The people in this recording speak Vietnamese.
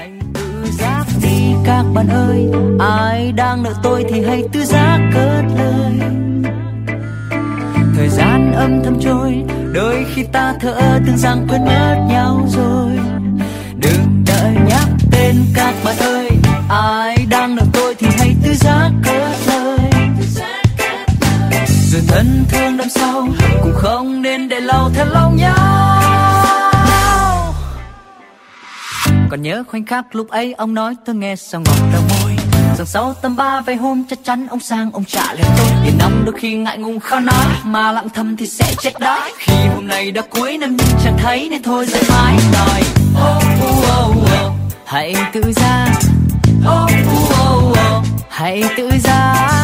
Hãy tự giác đi các bạn ơi, ai đang nợ tôi thì hãy tự giác cất lời. Thời gian âm thầm trôi, đôi khi ta thở ơ tưởng rằng quên mất nhau rồi. Đừng đợi nhắc tên các bạn ơi, ai đang nợ tôi thì hãy tự giác cất lời. Rồi thân thương năm sau cũng không nên để lâu theo lòng nhau. Còn nhớ khoảnh khắc lúc ấy ông nói tôi nghe sao ngọt đầu môi, rằng sau tầm 3 vài hôm chắc chắn ông sang ông trả lời tôi. Tiền năm đôi khi ngại ngùng khó nói, mà lặng thầm thì sẽ chết đói. Khi hôm nay đã cuối năm nhưng chẳng thấy nên thôi dậy mãi nói hãy tự giác, hãy tự giác.